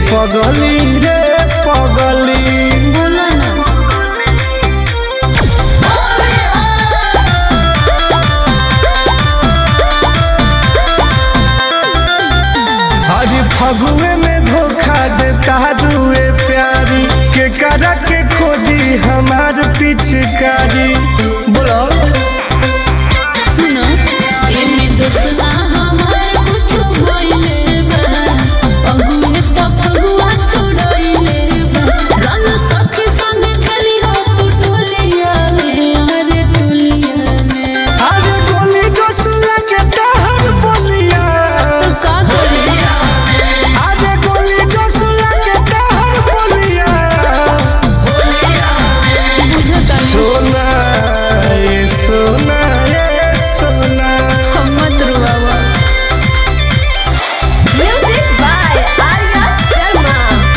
पगली रे पगली बोला ना आज फगुए में धोखा देता रुए प्यारी के करा के खोजी हमार पिचकारी बोलो सुनो एमे दोस्ता हमार कुछो भइले बा अगुए त फगुआ छोड़इले बा रंग सखी संग खेली हो तू टोलिया में अरे टोलिया में अरे गोली जोसुला के तहर बोलिया तो का करिया अरे गोली जोसुला के तहर बोलिया बुझता सोना ये सोना ये सोना हम मत रुआवा Music by Arya Sharma.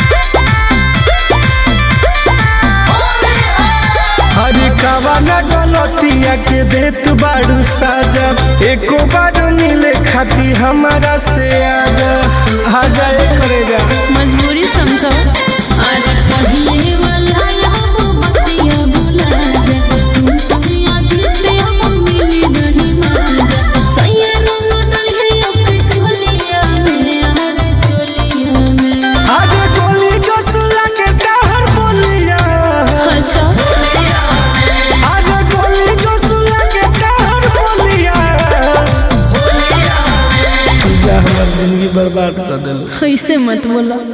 हरी कवाना गलतिया के देत बाड़ू साजा एको बार मिले खाती हमारा से आजा करेगा मजबूरी समझो अरे पहिले वाला हम बतिया भुला जा तुम याद से हम मिली नहीं माजा सैया रंग डले अपने चोलिया में अरे चोलिया में आज गोली जोसुला के तहर बोलिया अच्छा आज गोली जोसुला के तहर बोलिया जा हमार जिंदगी बर्बाद कर देलो ऐसे मत बोला